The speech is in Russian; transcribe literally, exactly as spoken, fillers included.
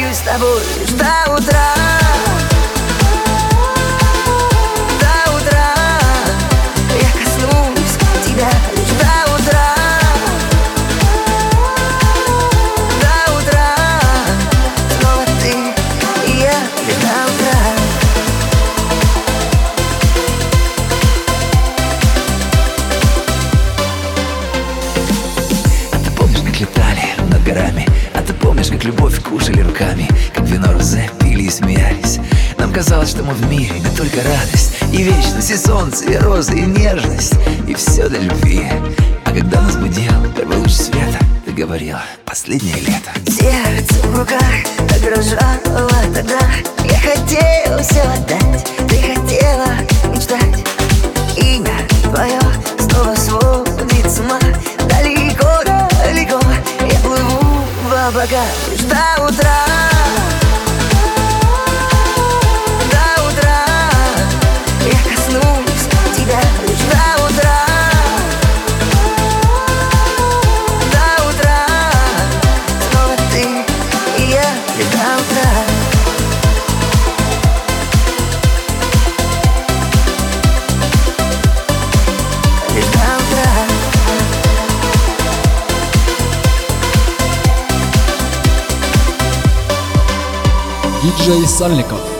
останусь с тобой лишь до утра. До утра я коснусь тебя лишь до утра. До утра снова ты и я лишь до утра. Летали над горами, а ты помнишь, как любовь кушали руками, как вино розе пили и смеялись. Нам казалось, что мы в мире, не только радость и вечность, и солнце, и розы, и нежность, и все для любви. А когда нас будил первый луч света, ты говорила: последнее лето. Сердце в руках так дрожало тогда. Я хотел все отдать, ты хотела мечтать. Имя твое снова сводит с ума. Далеко, далеко я плыву в облака лишь до утра. До утра я коснусь тебя лишь до утра. До утра снова ты и я лишь до утра. Лишь до утра. диджей Сальников.